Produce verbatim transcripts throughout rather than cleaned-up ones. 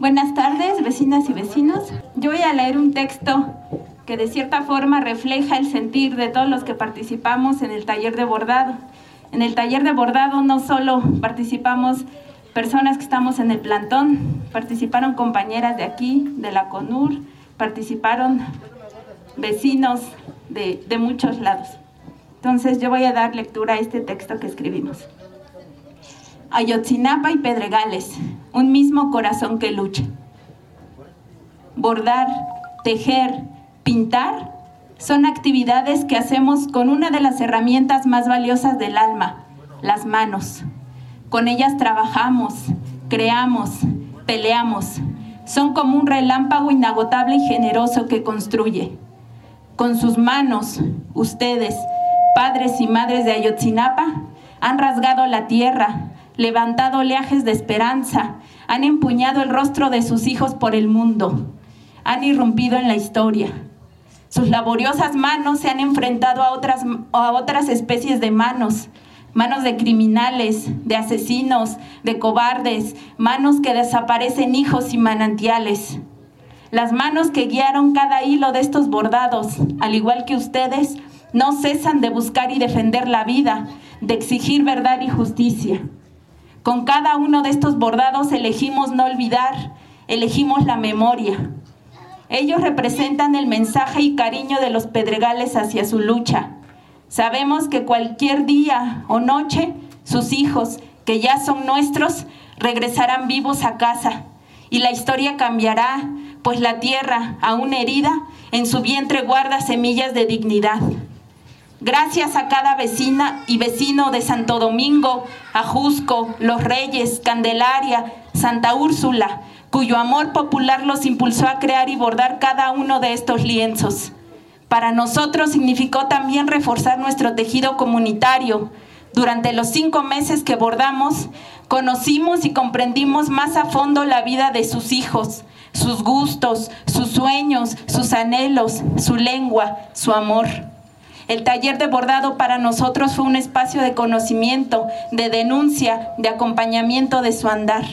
Buenas tardes, vecinas y vecinos. Yo voy a leer un texto que de cierta forma refleja el sentir de todos los que participamos en el taller de bordado. En el taller de bordado no solo participamos personas que estamos en el plantón, participaron compañeras de aquí, de la CONUR, participaron vecinos de, de muchos lados. Entonces yo voy a dar lectura a este texto que escribimos. Ayotzinapa y Pedregales, un mismo corazón que lucha. Bordar, tejer, pintar son actividades que hacemos con una de las herramientas más valiosas del alma, las manos. Con ellas trabajamos, creamos, peleamos. Son como un relámpago inagotable y generoso que construye. Con sus manos, ustedes, padres y madres de Ayotzinapa, han rasgado la tierra, levantado oleajes de esperanza, han empuñado el rostro de sus hijos por el mundo, han irrumpido en la historia. Sus laboriosas manos se han enfrentado a otras, a otras especies de manos, manos de criminales, de asesinos, de cobardes, manos que desaparecen hijos y manantiales. Las manos que guiaron cada hilo de estos bordados, al igual que ustedes, no cesan de buscar y defender la vida, de exigir verdad y justicia. Con cada uno de estos bordados elegimos no olvidar, elegimos la memoria. Ellos representan el mensaje y cariño de los Pedregales hacia su lucha. Sabemos que cualquier día o noche, sus hijos, que ya son nuestros, regresarán vivos a casa. Y la historia cambiará, pues la tierra, aún herida, en su vientre guarda semillas de dignidad. Gracias a cada vecina y vecino de Santo Domingo, Ajusco, Los Reyes, Candelaria, Santa Úrsula, cuyo amor popular los impulsó a crear y bordar cada uno de estos lienzos. Para nosotros significó también reforzar nuestro tejido comunitario. Durante los cinco meses que bordamos, conocimos y comprendimos más a fondo la vida de sus hijos, sus gustos, sus sueños, sus anhelos, su lengua, su amor. El taller de bordado para nosotros fue un espacio de conocimiento, de denuncia, de acompañamiento de su andar.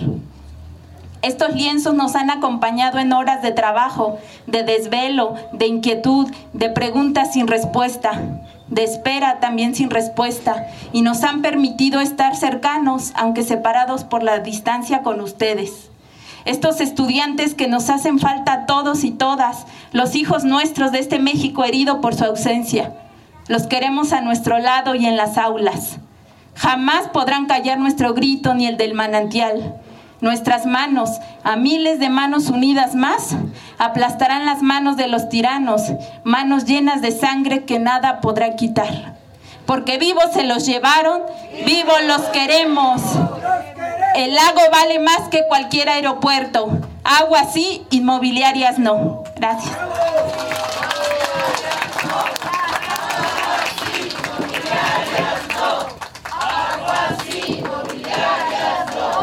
Estos lienzos nos han acompañado en horas de trabajo, de desvelo, de inquietud, de preguntas sin respuesta, de espera también sin respuesta, y nos han permitido estar cercanos, aunque separados por la distancia con ustedes. Estos estudiantes que nos hacen falta a todos y todas, los hijos nuestros de este México herido por su ausencia. Los queremos a nuestro lado y en las aulas. Jamás podrán callar nuestro grito ni el del manantial. Nuestras manos, a miles de manos unidas más, aplastarán las manos de los tiranos, manos llenas de sangre que nada podrá quitar. Porque vivos se los llevaron, vivos los queremos. El lago vale más que cualquier aeropuerto. Aguas sí, inmobiliarias no. Gracias.